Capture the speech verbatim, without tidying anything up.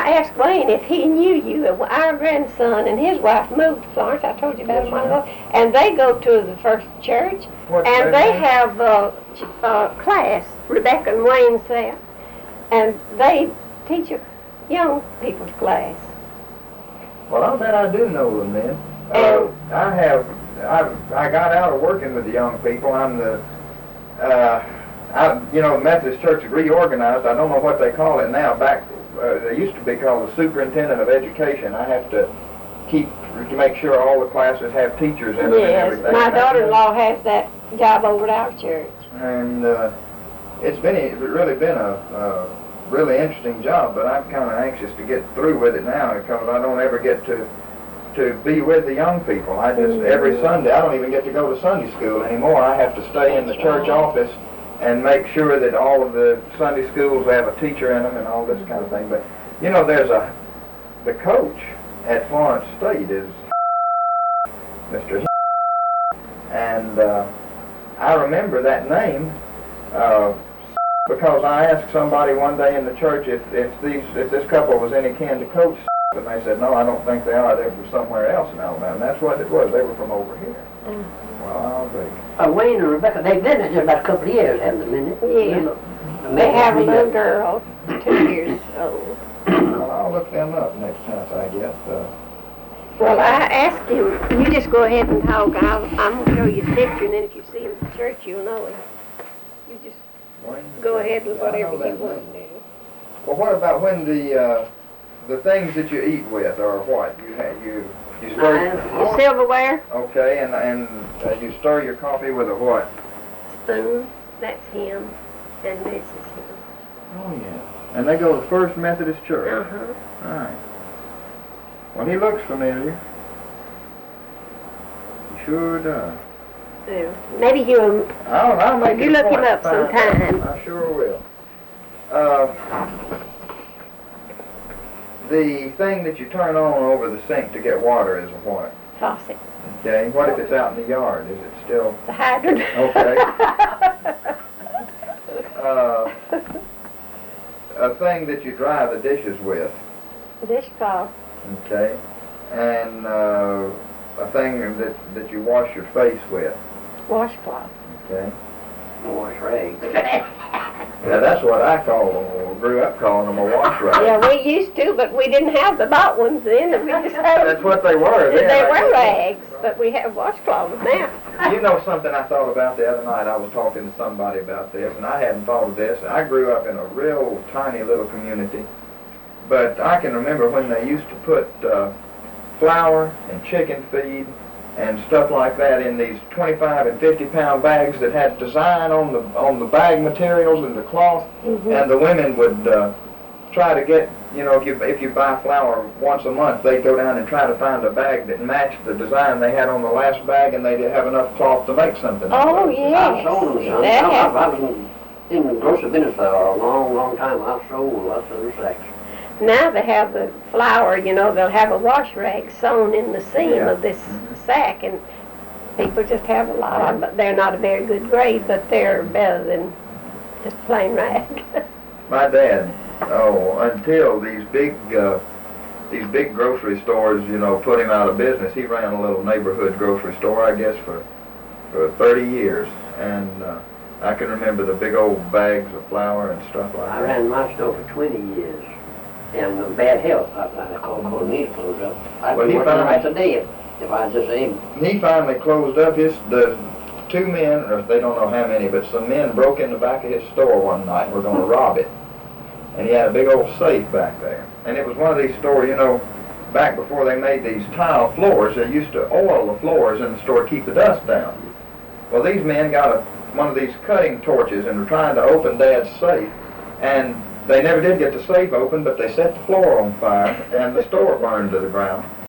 I asked Wayne if he knew you. Our grandson and his wife moved to Florence. I told you about it a while ago. And they go to the First Church. What's and they name? have a, a class, Rebecca and Wayne said. And they teach a young people's class. Well, I'll bet I do know them then. And Uh, I have, I, I got out of working with the young people. I'm the, uh, I, you know, the Methodist Church is reorganized. I don't know what they call it now. Back, uh, they used to be called the Superintendent of Education. I have to keep, to make sure all the classes have teachers in them and yes, everything. my daughter-in-law has that job over at our church. And uh, it's been, it's really been a, a really interesting job, but I'm kind of anxious to get through with it now because I don't ever get to to be with the young people. I just, every Sunday, I don't even get to go to Sunday school anymore. I have to stay in the church office and make sure that all of the Sunday schools have a teacher in them and all this kind of thing. But, you know, there's a, the coach at Florence State is Mister And uh, I remember that name uh, because I asked somebody one day in the church if, if, these, if this couple was any kin to Coach, and they said, no, I don't think they are. They're from somewhere else in Alabama. And that's what it was. They were from over here. Mm. Well, I'll be. Uh, Wayne and Rebecca, they've been there just about a couple of years, haven't they, minute? Yeah. They have a little girl, two years old. Well, I'll look them up next chance I get. Uh, well, I asked him, you just go ahead and talk. I'll, I'm going to show you the picture, and then if you see him at the church, you'll know him. You just Wayne, go ahead with yeah, whatever you want want to do. Well, what about when the uh, the things that you eat with are what? You have, you you stir The silverware, okay, and and uh, you stir your coffee with a what? spoon, that's him, and this is him. Oh yeah. And they go to First Methodist Church. Uh-huh. All right. Well, he looks familiar. He sure does. Yeah. Maybe you um, I'll, I'll make you it a look him point up to find sometime. out. I sure will. Uh, the thing that you turn on over the sink to get water is a what? faucet. Okay. What if it's out in the yard? Is it still? It's a hydrant. Okay. uh, a thing that you dry the dishes with. Dishcloth. Okay. And uh, a thing that that you wash your face with. Washcloth. Okay. Wash rags. Yeah, that's what I call them, or grew up calling them a wash rag. Yeah, we used to, but we didn't have the bought ones then. And we just had That's what they were. They then, I were guess. rags, but we have washcloths now. You know something I thought about the other night? I was talking to somebody about this, and I hadn't thought of this. I grew up in a real tiny little community, but I can remember when they used to put uh, flour and chicken feed and stuff like that in these twenty-five and fifty pound bags that had design on the on the bag materials and the cloth, Mm-hmm. and the women would uh, try to get, you know, if you if you buy flour once a month, they'd go down and try to find a bag that matched the design they had on the last bag, and they'd have enough cloth to make something. Oh, out of it. yes. I've sold them some. That I, has- I was in, in the grocery business for a long, long time. I've sold lots of those sacks. Now they have the flour, you know, they'll have a wash rag sewn in the seam Yeah. of this sack, and people just have a lot of them, but they're not a very good grade, but they're better than just plain rag. My dad, oh, until these big uh, these big grocery stores, you know, put him out of business. He ran a little neighborhood grocery store, I guess, for for thirty years, and uh, I can remember the big old bags of flour and stuff like I that. ran my store for twenty years. And uh, bad health, I, I called called me to close up. I'd Well, be he working finally- right today if, if I just able. He finally closed up. His the two men, or they don't know how many, but some men broke in the back of his store one night and were going to rob it. And he had a big old safe back there. And it was one of these stores, you know, back before they made these tile floors, they used to oil the floors in the store to keep the dust down. Well, these men got a, one of these cutting torches and were trying to open Dad's safe, and they never did get the safe open, but they set the floor on fire, and the store burned to the ground.